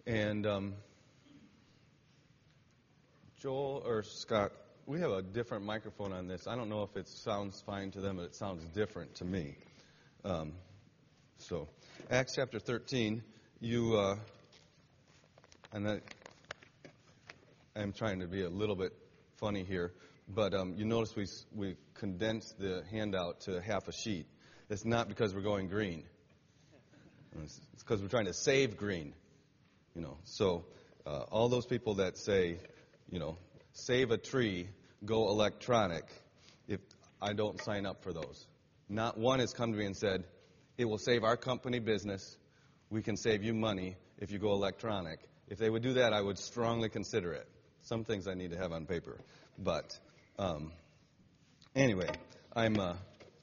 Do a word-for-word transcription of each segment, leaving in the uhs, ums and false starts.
And um, Joel or Scott, we have a different microphone on this. I don't know if it sounds fine to them, but it sounds different to me. Um, so, Acts chapter thirteen, you, uh, and I, I'm trying to be a little bit funny here, but um, you notice we we condensed the handout to half a sheet. It's not because we're going green. It's because we're trying to save green. You know, so uh, all those people that say, you know, save a tree, go electronic, if I don't sign up for those. Not one has come to me and said, it will save our company business. We can save you money if you go electronic. If they would do that, I would strongly consider it. Some things I need to have on paper. But um, anyway, I'm, uh,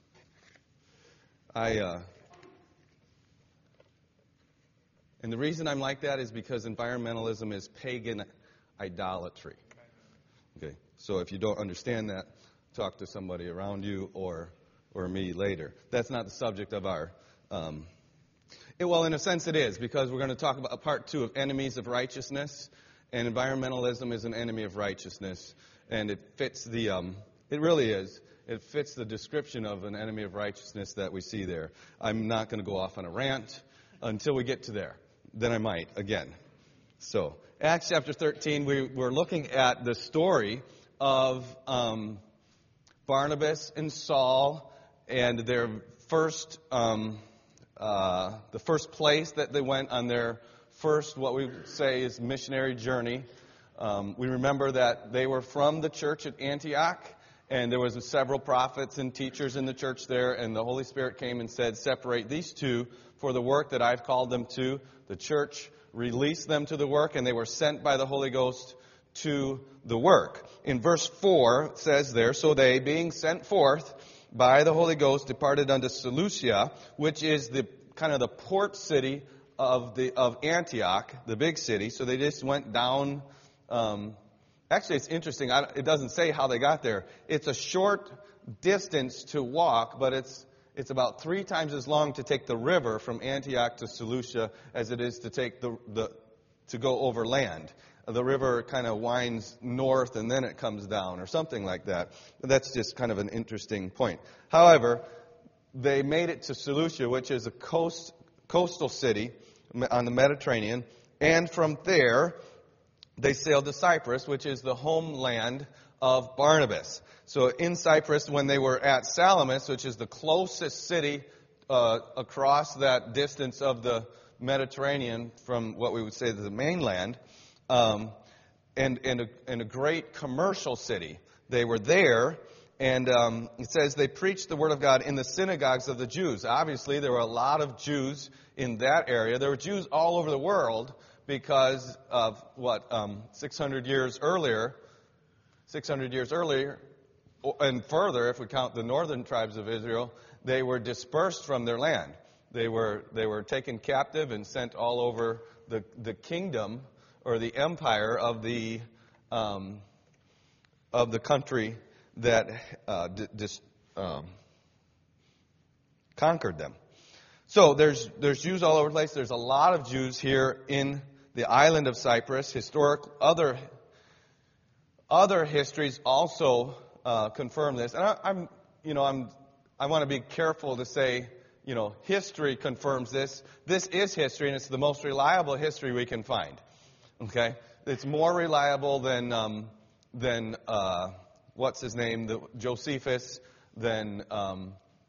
I, uh, and the reason I'm like that is because environmentalism is pagan idolatry. Okay, so if you don't understand that, talk to somebody around you or or me later. That's not the subject of our. Um, it, well, in a sense, it is because we're going to talk about part two of enemies of righteousness, and environmentalism is an enemy of righteousness, and it fits the. Um, it really is. It fits the description of an enemy of righteousness that we see there. I'm not going to go off on a rant until we get to there. Then I might again. So, Acts chapter thirteen, we, we're looking at the story of um, Barnabas and Saul and their first, um, uh, the first place that they went on their first, what we say is missionary journey. Um, we remember that they were from the church at Antioch, and there was several prophets and teachers in the church there, and the Holy Spirit came and said, separate these two for the work that I've called them to. The church released them to the work, and they were sent by the Holy Ghost to the work. In verse four, it says there, so they, being sent forth by the Holy Ghost, departed unto Seleucia, which is the kind of the port city of the of Antioch, the big city. So they just went down. Um, actually, it's interesting. I, it doesn't say how they got there. It's a short distance to walk, but it's It's about three times as long to take the river from Antioch to Seleucia as it is to take the, the to go over land. The river kind of winds north and then it comes down or something like that. That's just kind of an interesting point. However, they made it to Seleucia, which is a coast coastal city on the Mediterranean, and from there they sailed to Cyprus, which is the homeland of Barnabas. So in Cyprus, when they were at Salamis, which is the closest city uh, across that distance of the Mediterranean from what we would say the mainland, um, and, and, a, and a great commercial city, they were there, and um, it says they preached the word of God in the synagogues of the Jews. Obviously, there were a lot of Jews in that area. There were Jews all over the world because of what, um, six hundred years earlier, six hundred years earlier, and further, if we count the northern tribes of Israel, they were dispersed from their land. They were they were taken captive and sent all over the the kingdom or the empire of the um, of the country that uh, d- dis, um, conquered them. So there's there's Jews all over the place. There's a lot of Jews here in the island of Cyprus. Historic other other histories also uh, confirm this. And I, I'm you know I'm I want to be careful to say you know history confirms this. This is history, and it's the most reliable history we can find. Okay, it's more reliable than um, than uh, what's his name, the Josephus, than um,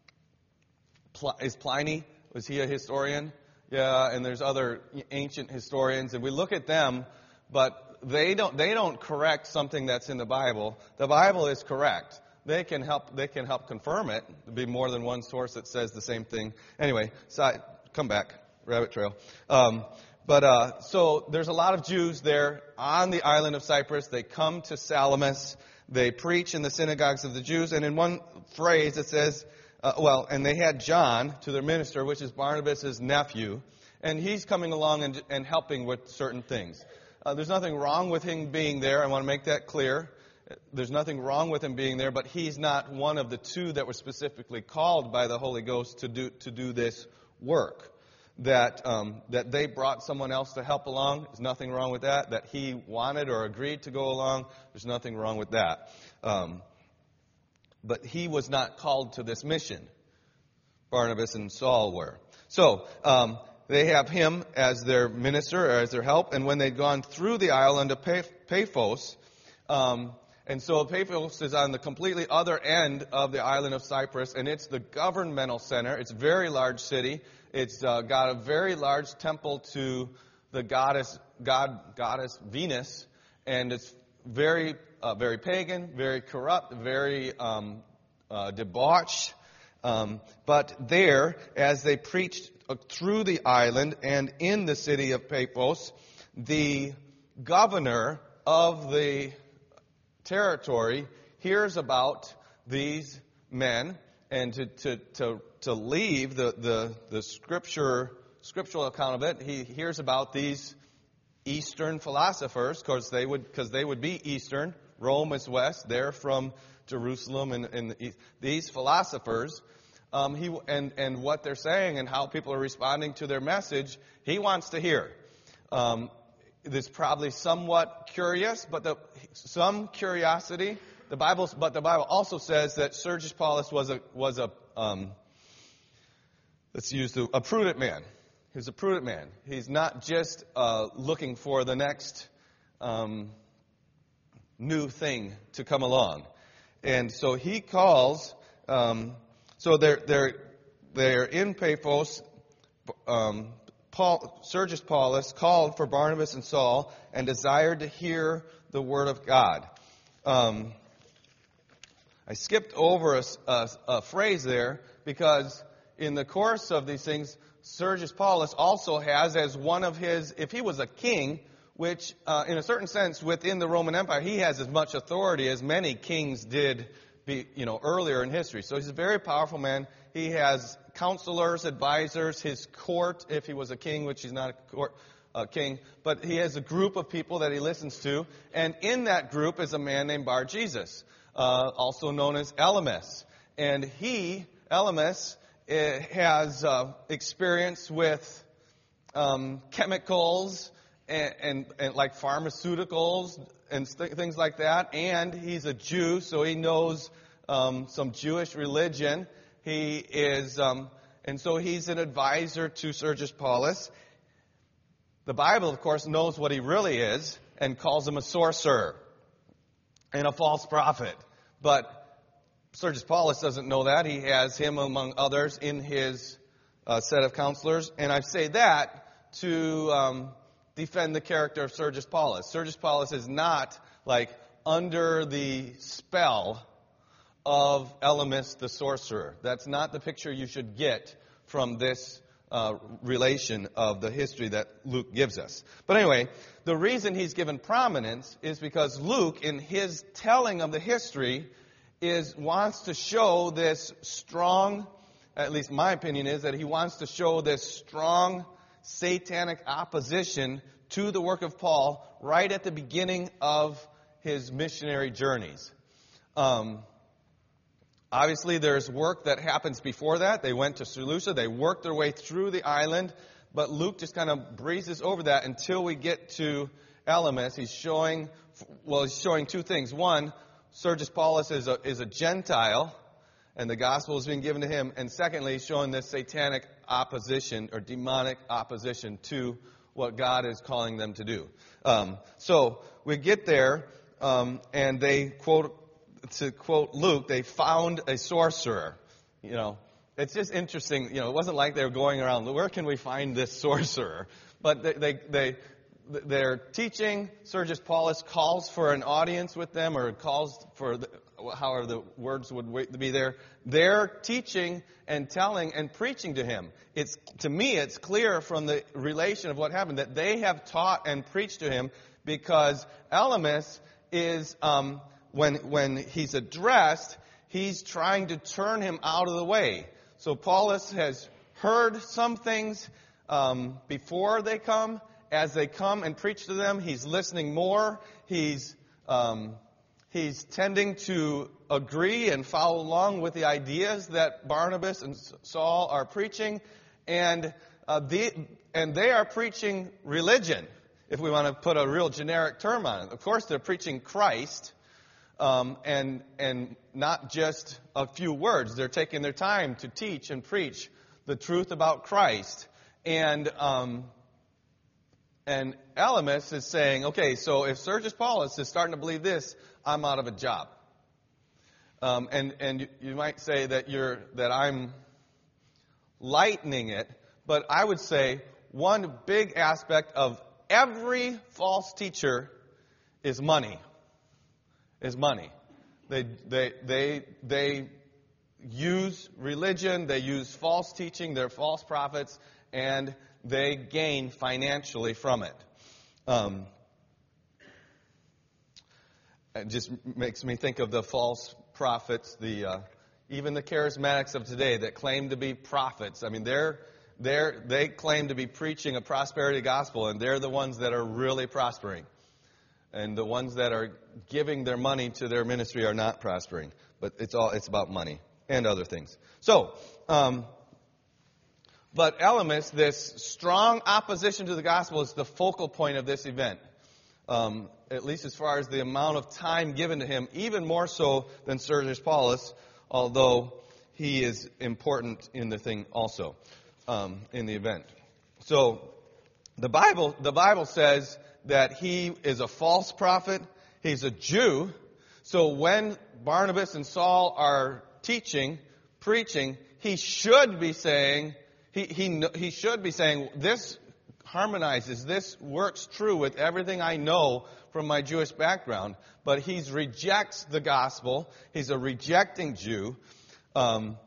Pl- is Pliny. Was he a historian? Yeah, and there's other ancient historians, and we look at them, but they don't they don't correct something that's in the Bible. The Bible is correct. They can help they can help confirm it. There'll be more than one source that says the same thing. Anyway, side, come back, rabbit trail. Um, but uh, so there's a lot of Jews there on the island of Cyprus. They come to Salamis. They preach in the synagogues of the Jews, and in one phrase it says. Uh, well, and they had John to their minister, which is Barnabas' nephew, and he's coming along and, and helping with certain things. Uh, there's nothing wrong with him being there. I want to make that clear. There's nothing wrong with him being there, but he's not one of the two that were specifically called by the Holy Ghost to do to do this work. that um, that they brought someone else to help along. There's nothing wrong with that. That he wanted or agreed to go along. There's nothing wrong with that. Um, but he was not called to this mission. Barnabas and Saul were. So um, they have him as their minister, or as their help. And when they'd gone through the island of Paphos, um, and so Paphos is on the completely other end of the island of Cyprus, and it's the governmental center. It's a very large city. It's uh, got a very large temple to the goddess, God, goddess Venus, and it's very, uh, very pagan, very corrupt, very um, uh, debauched. Um, but there, as they preached through the island and in the city of Paphos, the governor of the territory hears about these men, and to to to, to leave the, the, the scripture scriptural account of it, he hears about these Eastern philosophers, because they would because they would be Eastern. Rome is west. They're from Jerusalem, and, and the, these philosophers. Um, he and and what they're saying and how people are responding to their message, he wants to hear. Um, It's probably somewhat curious, but the, some curiosity. The Bible, but the Bible also says that Sergius Paulus was a was a um, let's use the a prudent man. He's a prudent man. He's not just uh, looking for the next um, new thing to come along, and so he calls. Um, so they're they're they're in Paphos. Um, Paul, Sergius Paulus called for Barnabas and Saul and desired to hear the word of God. Um, I skipped over a, a, a phrase there because in the course of these things, Sergius Paulus also has as one of his, if he was a king, which uh, in a certain sense within the Roman Empire, he has as much authority as many kings did be, you know, earlier in history. So he's a very powerful man. He has counselors, advisors, his court, if he was a king, which he's not a court, uh, king, but he has a group of people that he listens to, and in that group is a man named Bar-Jesus, uh, also known as Elymas. And he, Elymas, uh, has uh, experience with um, chemicals and, and, and like pharmaceuticals and th- things like that, and he's a Jew, so he knows um, some Jewish religion. He is, um, and so he's an advisor to Sergius Paulus. The Bible, of course, knows what he really is and calls him a sorcerer and a false prophet. But Sergius Paulus doesn't know that. He has him, among others, in his uh, set of counselors. And I say that to um, defend the character of Sergius Paulus. Sergius Paulus is not like under the spell of Elymas the sorcerer. That's not the picture you should get from this uh, relation of the history that Luke gives us. But anyway, the reason he's given prominence is because Luke, in his telling of the history, is wants to show this strong, at least my opinion is, that he wants to show this strong satanic opposition to the work of Paul right at the beginning of his missionary journeys. Um, Obviously, there's work that happens before that. They went to Seleucia. They worked their way through the island. But Luke just kind of breezes over that until we get to Elymas. He's showing, well, he's showing two things. One, Sergius Paulus is a, is a Gentile, and the gospel is being given to him. And secondly, he's showing this satanic opposition or demonic opposition to what God is calling them to do. Um, so we get there, um, and they quote, to quote Luke, they found a sorcerer. You know, it's just interesting. You know, it wasn't like they were going around, where can we find this sorcerer? But they, they, they they're teaching. Sergius Paulus calls for an audience with them, or calls for the, however the words would be there. They're teaching and telling and preaching to him. It's to me, it's clear from the relation of what happened that they have taught and preached to him, because Elymas is. Um, When when he's addressed, he's trying to turn him out of the way. So Paulus has heard some things um, before they come. As they come and preach to them, he's listening more. He's um, he's tending to agree and follow along with the ideas that Barnabas and Saul are preaching. And uh, the, and they are preaching religion, if we want to put a real generic term on it. Of course, they're preaching Christ, um, and and not just a few words. They're taking their time to teach and preach the truth about Christ. And um, and Elymas is saying, okay, so if Sergius Paulus is starting to believe this, I'm out of a job. Um, and and you might say that you're that I'm lightening it, but I would say one big aspect of every false teacher is money. Is money. They they they they use religion. They use false teaching. They're false prophets, and they gain financially from it. Um, it just makes me think of the false prophets, the uh, even the charismatics of today that claim to be prophets. I mean, they're they're they claim to be preaching a prosperity gospel, and they're the ones that are really prospering, and the ones that are giving their money to their ministry are not prospering. But it's all it's about money and other things. So, um, but Elymas, this strong opposition to the gospel, is the focal point of this event. Um, at least as far as the amount of time given to him, even more so than Sergius Paulus, although he is important in the thing also, um, in the event. So the Bible, the Bible says that he is a false prophet. He's a Jew. So when Barnabas and Saul are teaching, preaching, he should be saying, he he he should be saying, this harmonizes, this works true with everything I know from my Jewish background. But he rejects the gospel. He's a rejecting Jew. Um,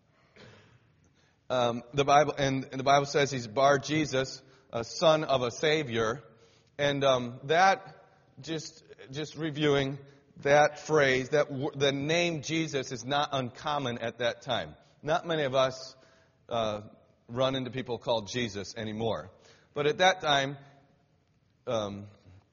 um, the Bible and, and the Bible says he's Bar Jesus, a son of a Savior, and um, that just just reviewing that phrase, that w- the name Jesus is not uncommon at that time. Not many of us uh, run into people called Jesus anymore. But at that time, um,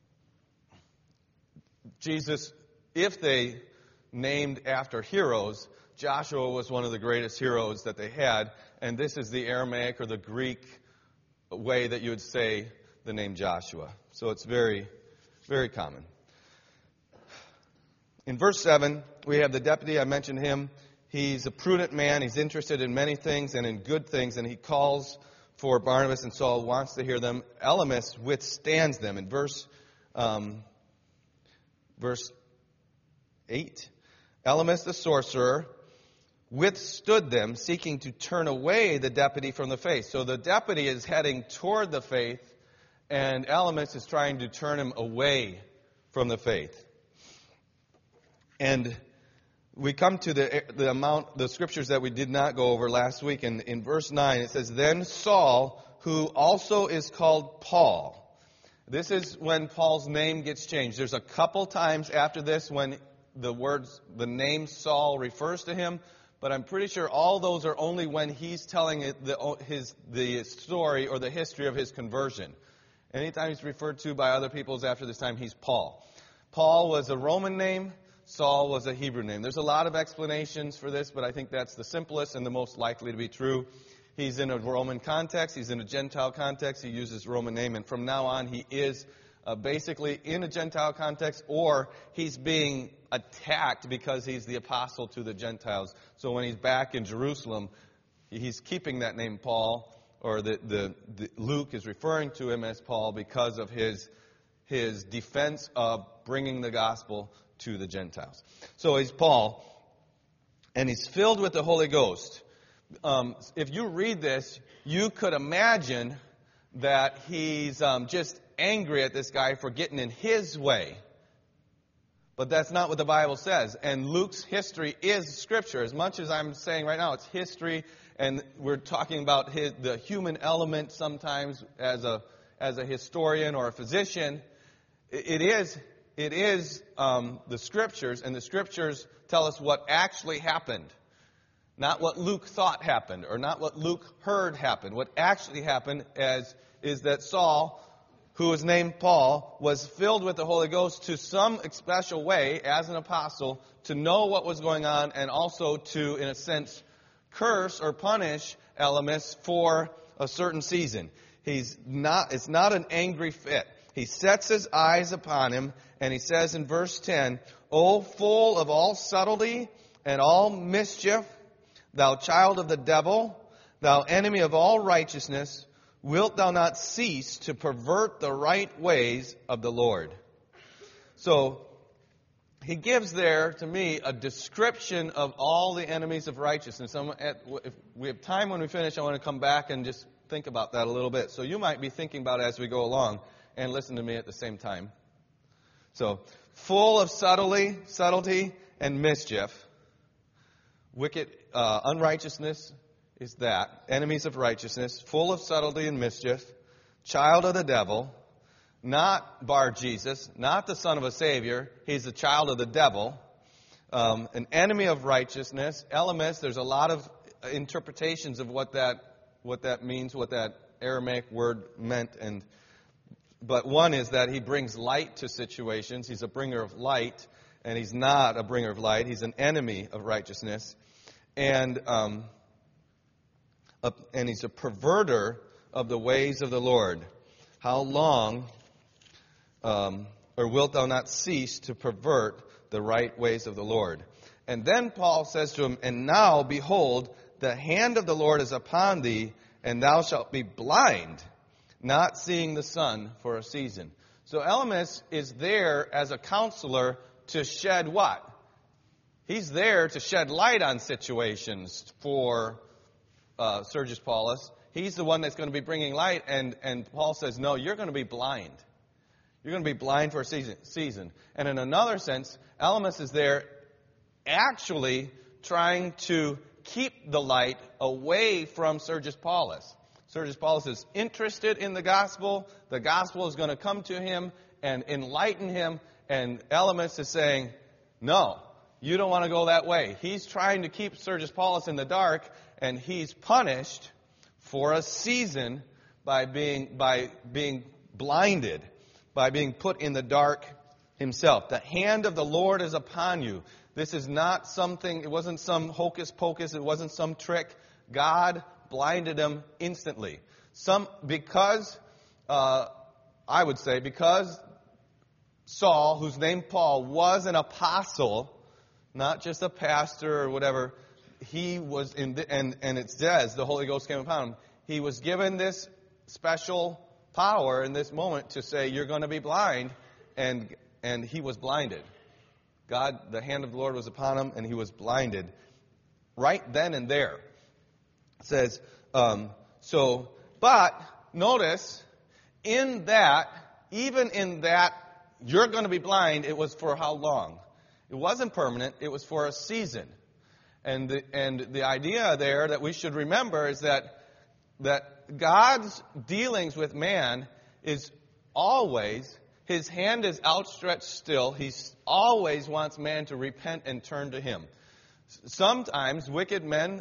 Jesus, if they named after heroes, Joshua was one of the greatest heroes that they had. And this is the Aramaic or the Greek way that you would say the name Joshua. So it's very, very common. In verse seven, we have the deputy. I mentioned him. He's a prudent man. He's interested in many things and in good things. And he calls for Barnabas and Saul, wants to hear them. Elymas withstands them. In verse um, verse eight, Elymas the sorcerer withstood them, seeking to turn away the deputy from the faith. So the deputy is heading toward the faith, and Elymas is trying to turn him away from the faith. And we come to the the amount, the scriptures that we did not go over last week. And in verse nine, it says, "Then Saul, who also is called Paul." This is when Paul's name gets changed. There's a couple times after this when the words, the name Saul refers to him, but I'm pretty sure all those are only when he's telling it, the his the story or the history of his conversion. Anytime he's referred to by other peoples after this time, he's Paul. Paul was a Roman name. Saul was a Hebrew name. There's a lot of explanations for this, but I think that's the simplest and the most likely to be true. He's in a Roman context. He's in a Gentile context. He uses Roman name. And from now on, he is uh, basically in a Gentile context, or he's being attacked because he's the apostle to the Gentiles. So when he's back in Jerusalem, he's keeping that name Paul, or the, the, the Luke is referring to him as Paul because of his his defense of bringing the gospel to the Gentiles. So he's Paul, and he's filled with the Holy Ghost. Um, if you read this, you could imagine that he's um, just angry at this guy for getting in his way. But that's not what the Bible says. And Luke's history is Scripture. As much as I'm saying right now, it's history, and we're talking about his, the human element sometimes as a as a historian or a physician. It is it is um, the Scriptures, and the Scriptures tell us what actually happened. Not what Luke thought happened, or not what Luke heard happened. What actually happened as, is that Saul, who was named Paul, was filled with the Holy Ghost to some special way as an apostle to know what was going on, and also to, in a sense, curse or punish Elymas for a certain season. He's not, it's not an angry fit. He sets his eyes upon him, and he says in verse ten, O full of all subtlety and all mischief, thou child of the devil, thou enemy of all righteousness, wilt thou not cease to pervert the right ways of the Lord? So, he gives there, to me, a description of all the enemies of righteousness. If we have time when we finish, I want to come back and just think about that a little bit. So you might be thinking about it as we go along and listen to me at the same time. So, full of subtlety, subtlety and mischief. Wicked, uh, unrighteousness is that. Enemies of righteousness. Full of subtlety and mischief. Child of the devil. Not Bar Jesus. Not the son of a Savior. He's the child of the devil. Um, an enemy of righteousness. Elymas, there's a lot of interpretations of what that, what that means, what that Aramaic word meant, and but one is that he brings light to situations. He's a bringer of light, and he's not a bringer of light. He's an enemy of righteousness, and um, a, and he's a perverter of the ways of the Lord. How long, um, or wilt thou not cease to pervert the right ways of the Lord? And then Paul says to him, And now, behold, the hand of the Lord is upon thee, and thou shalt be blind, not seeing the sun for a season. So Elymas is there as a counselor to shed what? He's there to shed light on situations for uh, Sergius Paulus. He's the one that's going to be bringing light, and, and Paul says, no, you're going to be blind. You're going to be blind for a season. season. And in another sense, Elymas is there actually trying to keep the light away from Sergius Paulus. Sergius Paulus is interested in the gospel. The gospel is going to come to him and enlighten him. And Elymas is saying, no, you don't want to go that way. He's trying to keep Sergius Paulus in the dark, and he's punished for a season by being, by being blinded, by being put in the dark himself. The hand of the Lord is upon you. This is not something, it wasn't some hocus pocus, it wasn't some trick. God blinded him instantly. Some because uh, I would say because Saul, whose name Paul, was an apostle, not just a pastor or whatever. He was in, the, and and it says the Holy Ghost came upon him. He was given this special power in this moment to say, "You're going to be blind," and and he was blinded. God, the hand of the Lord was upon him, and he was blinded right then and there. It says, um, so, but notice, in that, even in that, you're going to be blind, it was for how long? It wasn't permanent, it was for a season. And the, and the idea there that we should remember is that, that God's dealings with man is always, his hand is outstretched still. He always wants man to repent and turn to him. Sometimes wicked men,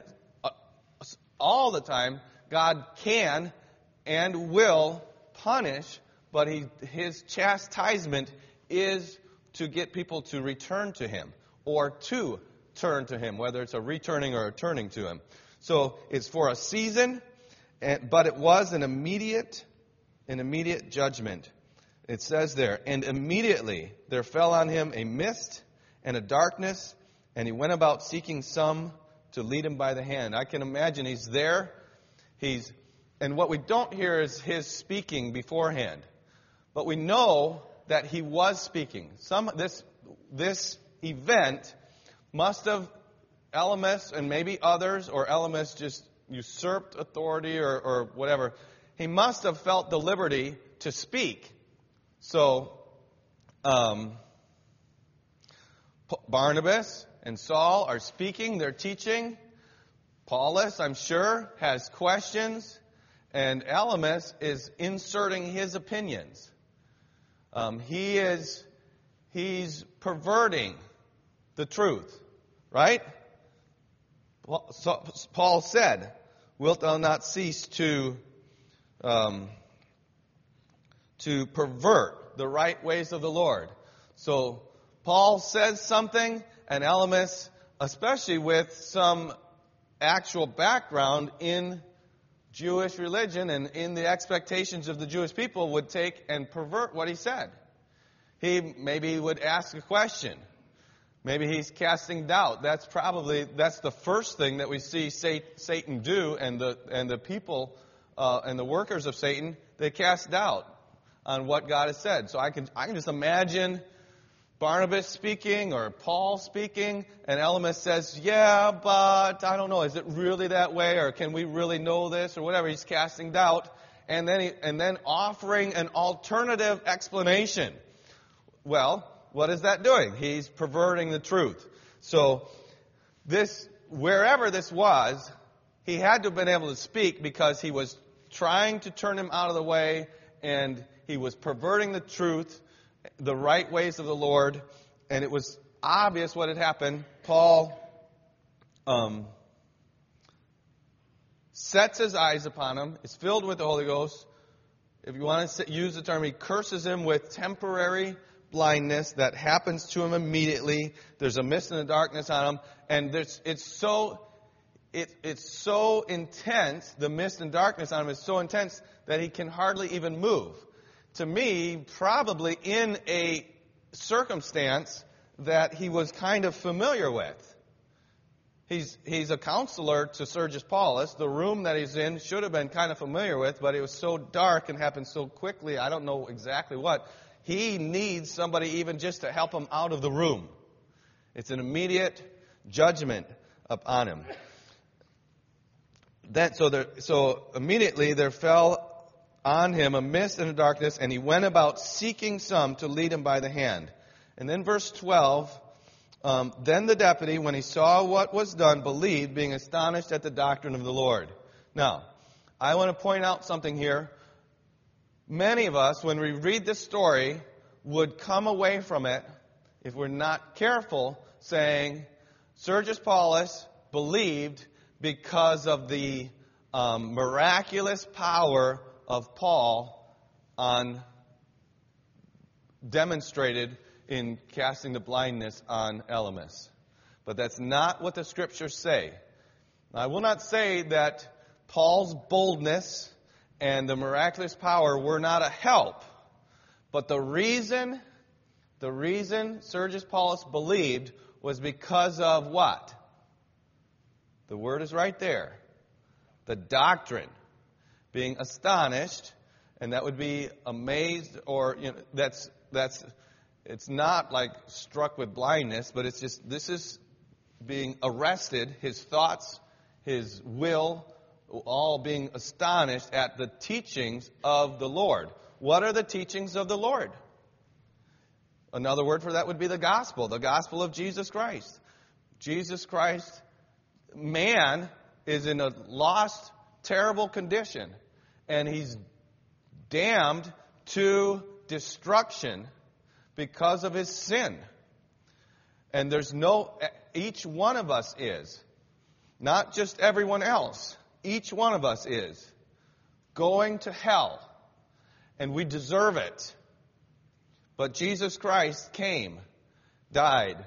all the time, God can and will punish, but he, his chastisement is to get people to return to him or to turn to him, whether it's a returning or a turning to him. So it's for a season, but it was an immediate, an immediate judgment. It says there, and immediately there fell on him a mist and a darkness, and he went about seeking some to lead him by the hand. I can imagine he's there. He's, and what we don't hear is his speaking beforehand. But we know that he was speaking. Some this this event must have Elymas and maybe others, or Elymas just usurped authority or, or whatever. He must have felt the liberty to speak. So um, Barnabas and Saul are speaking, they're teaching. Paulus, I'm sure, has questions. And Elymas is inserting his opinions. Um, he is, he's perverting the truth, right? So Paul said, wilt thou not cease to, um, to pervert the right ways of the Lord? So Paul says something, and Elymas, especially with some actual background in Jewish religion and in the expectations of the Jewish people would take and pervert what he said. He maybe would ask a question. Maybe he's casting doubt. That's probably, that's the first thing that we see Satan do, and the and the people uh, and the workers of Satan, they cast doubt on what God has said. So I can I can just imagine Barnabas speaking or Paul speaking, and Elymas says, yeah, but I don't know, is it really that way, or can we really know this, or whatever. He's casting doubt, and then he, and then offering an alternative explanation. Well, what is that doing? He's perverting the truth. So this, wherever this was, he had to have been able to speak because he was trying to turn him out of the way, and he was perverting the truth, the right ways of the Lord, and it was obvious what had happened. Paul um, sets his eyes upon him, is filled with the Holy Ghost. If you want to use the term, he curses him with temporary blindness that happens to him immediately. There's a mist and a darkness on him, and there's, it's so it, it's so intense. The mist and darkness on him is so intense that he can hardly even move. To me, probably in a circumstance that he was kind of familiar with. He's he's a counselor to Sergius Paulus. The room that he's in should have been kind of familiar with, but it was so dark and happened so quickly, I don't know exactly what. He needs somebody even just to help him out of the room. It's an immediate judgment upon him. That, so, there, so immediately there fell on him a mist and a darkness, and he went about seeking some to lead him by the hand. And then verse twelve, um, then the deputy, when he saw what was done, believed, being astonished at the doctrine of the Lord. Now, I want to point out something here. Many of us, when we read this story, would come away from it, if we're not careful, saying, Sergius Paulus believed because of the um, miraculous power of Paul on demonstrated in casting the blindness on Elymas. But that's not what the Scriptures say. I will not say that Paul's boldness and the miraculous power were not a help. But the reason, the reason Sergius Paulus believed was because of what? The word is right there. The doctrine. Being astonished, and that would be amazed, or, you know, that's, that's, it's not like struck with blindness, but it's just, this is being arrested, his thoughts, his will, all being astonished at the teachings of the Lord. What are the teachings of the Lord? Another word for that would be the gospel, the gospel of Jesus Christ. Jesus Christ, man is in a lost, terrible condition, and he's damned to destruction because of his sin. And there's no, each one of us is, not just everyone else. Each one of us is going to hell, and we deserve it. But Jesus Christ came, died,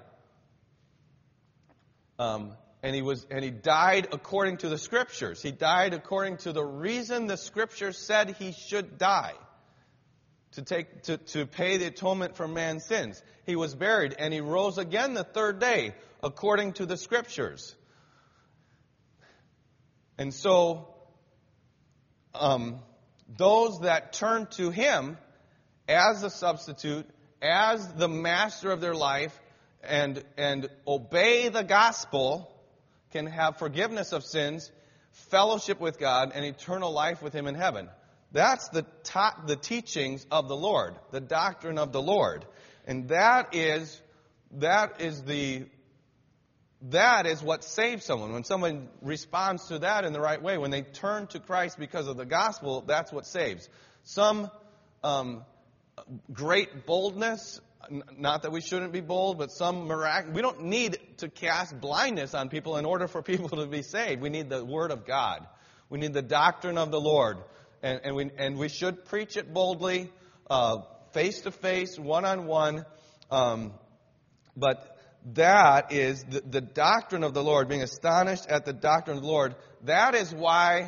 um, and he was, and he died according to the Scriptures. He died according to the reason the Scriptures said he should die, to take, to, to pay the atonement for man's sins. He was buried, and he rose again the third day according to the Scriptures. And so, um, those that turn to him as a substitute, as the master of their life, and and obey the gospel, can have forgiveness of sins, fellowship with God, and eternal life with him in heaven. That's the top, the teachings of the Lord, the doctrine of the Lord, and that is that is the. That is what saves someone. When someone responds to that in the right way, when they turn to Christ because of the gospel, that's what saves. Some um, great boldness, not that we shouldn't be bold, but some miraculous. We don't need to cast blindness on people in order for people to be saved. We need the Word of God. We need the doctrine of the Lord. And, and, we, and we should preach it boldly, uh, face to face, one on one. Um, but that is the, the doctrine of the Lord, being astonished at the doctrine of the Lord. That is why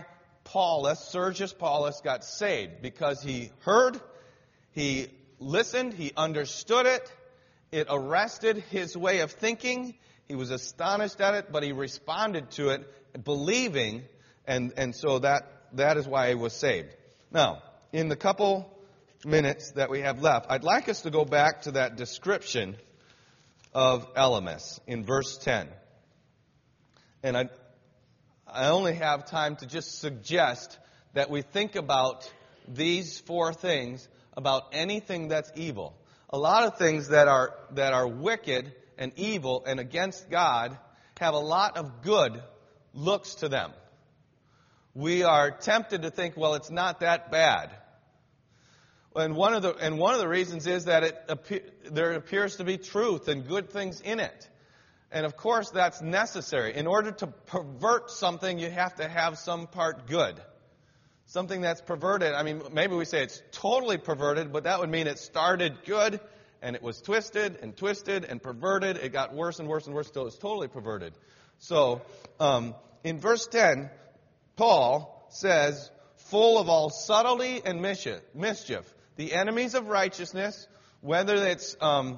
Paulus, Sergius Paulus, got saved because he heard, he listened, he understood it, it arrested his way of thinking, he was astonished at it, but he responded to it believing, and, and so that, that is why he was saved. Now, in the couple minutes that we have left, I'd like us to go back to that description of Elymas in verse ten. And I, I only have time to just suggest that we think about these four things, about anything that's evil. A lot of things that are that are wicked and evil and against God have a lot of good looks to them. We are tempted to think, well, it's not that bad. And one of the and one of the reasons is that it appear, there appears to be truth and good things in it. And of course, that's necessary. In order to pervert something, you have to have some part good. Something that's perverted, I mean, maybe we say it's totally perverted, but that would mean it started good, and it was twisted and twisted and perverted. It got worse and worse and worse until it was totally perverted. So, um, in verse ten, Paul says, full of all subtlety and mischief. The enemies of righteousness, whether it's um,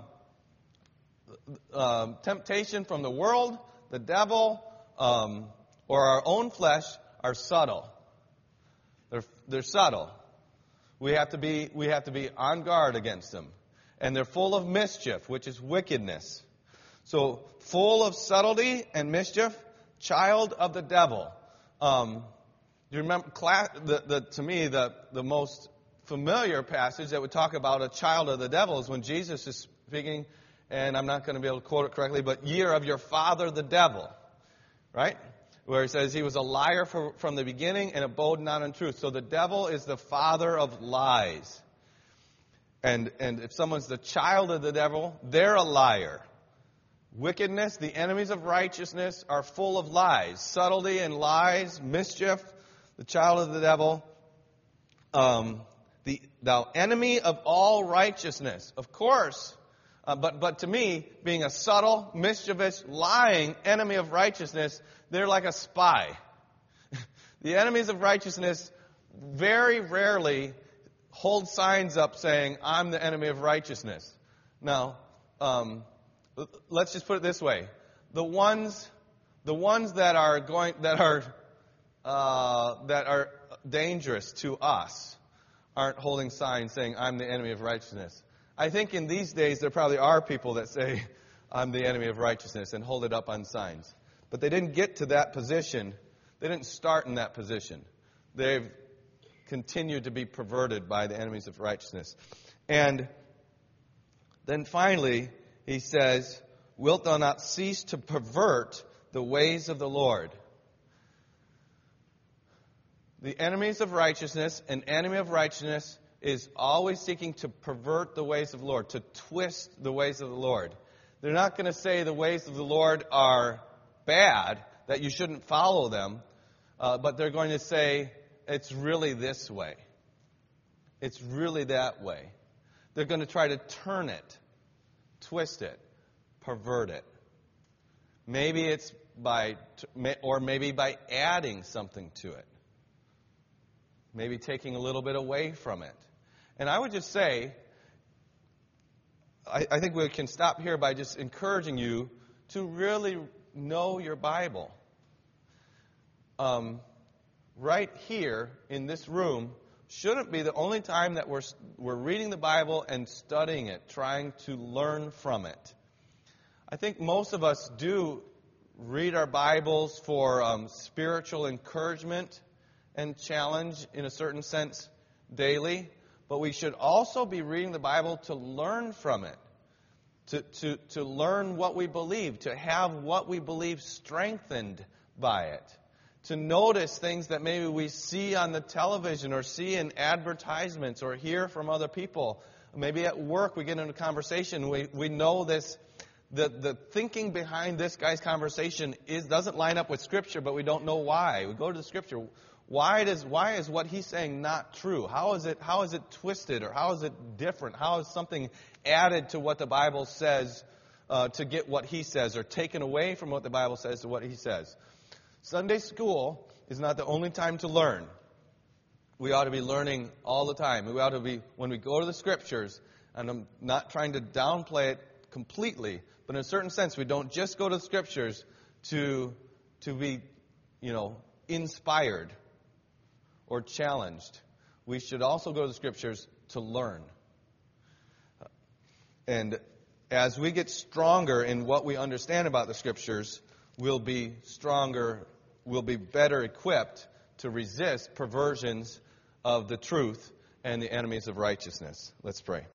uh, temptation from the world, the devil, um, or our own flesh, are subtle. They're, they're subtle. We have to be we have to be on guard against them. And they're full of mischief, which is wickedness. So, full of subtlety and mischief, child of the devil. Um, you remember, class, the, the, to me, the, the most familiar passage that would talk about a child of the devil is when Jesus is speaking, and I'm not going to be able to quote it correctly, but year of your father the devil, right? Where he says he was a liar for, from the beginning and abode not in truth. So the devil is the father of lies. And, and if someone's the child of the devil, they're a liar. Wickedness, the enemies of righteousness, are full of lies. Subtlety and lies, mischief, the child of the devil. Um, the thou enemy of all righteousness. Of course, uh, but, but to me, being a subtle, mischievous, lying enemy of righteousness, they're like a spy. The enemies of righteousness very rarely hold signs up saying, I'm the enemy of righteousness. Now, um, let's just put it this way. The ones, the ones that are going, that are, uh, that are dangerous to us aren't holding signs saying, I'm the enemy of righteousness. I think in these days there probably are people that say, I'm the enemy of righteousness and hold it up on signs. But they didn't get to that position. They didn't start in that position. They've continued to be perverted by the enemies of righteousness. And then finally, he says, wilt thou not cease to pervert the ways of the Lord? The enemies of righteousness, an enemy of righteousness is always seeking to pervert the ways of the Lord, to twist the ways of the Lord. They're not going to say the ways of the Lord are bad, that you shouldn't follow them, uh, but they're going to say, it's really this way. It's really that way. They're going to try to turn it, twist it, pervert it. Maybe it's by, or maybe by adding something to it. Maybe taking a little bit away from it. And I would just say, I, I think we can stop here by just encouraging you to really know your Bible. Um, right here in this room shouldn't be the only time that we're we're reading the Bible and studying it, trying to learn from it. I think most of us do read our Bibles for um, spiritual encouragement and challenge in a certain sense daily, but we should also be reading the Bible to learn from it, to, to, to learn what we believe, to have what we believe strengthened by it, to notice things that maybe we see on the television or see in advertisements or hear from other people. Maybe at work we get into a conversation, we, we know this, the, the thinking behind this guy's conversation is doesn't line up with Scripture, but we don't know why. We go to the Scripture. Why does why is what he's saying not true? How is it how is it twisted, or how is it different? How is something added to what the Bible says uh, to get what he says, or taken away from what the Bible says to what he says? Sunday school is not the only time to learn. we ought to be learning all the time. We ought to be, when we go to the Scriptures, and I'm not trying to downplay it completely, but in a certain sense, we don't just go to the Scriptures to, to be, you know, inspired or challenged. We should also go to the Scriptures to learn. And as we get stronger in what we understand about the Scriptures, we'll be stronger, we'll be better equipped to resist perversions of the truth and the enemies of righteousness. Let's pray.